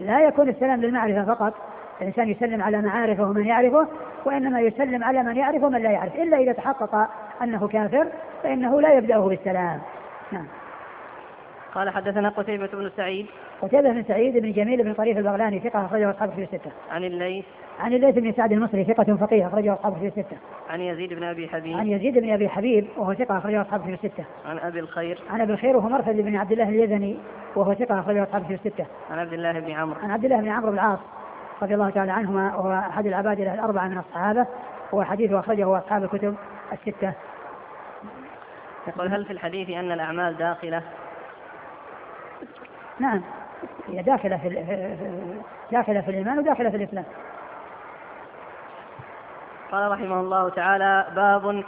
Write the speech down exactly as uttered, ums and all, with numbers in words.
لا يكون السلام للمعرفة فقط، الإنسان يسلم على معارفه ومن يعرفه، وإنما يسلم على من يعرفه ومن لا يعرف، إلا إذا تحقق أنه كافر فإنه لا يبدأه بالسلام. نعم. قال حدثنا قتيبة بن سعيد. قتيبة بن سعيد بن جميل بن طريف البغلاني ثقة أخرجه أصحاب الكتب الستة. عن الليث. عن الليث بن سعد المصري ثقة فقيه أخرجه أصحاب الكتب الستة. عن يزيد بن أبي حبيب. عن يزيد بن أبي حبيب وهو ثقة أخرجه أصحاب الكتب الستة. عن أبي الخير. عن أبي الخير وهو مرثد بن عبد الله اليزني وهو ثقة أخرجه أصحاب الكتب الستة. عن عبد الله بن عمرو. عن عبد الله بن عمرو بن العاص رضي الله تعالى عنهما وهو أحد العبادلة الأربعة من الصحابة، وحديثه أخرجه أصحاب الكتب الستة. يقول هل في الحديث أن الأعمال داخلة؟ نعم، هي داخلة في داخلة في الإيمان وداخلة في الإسلام. قال رحمه الله تعالى: باب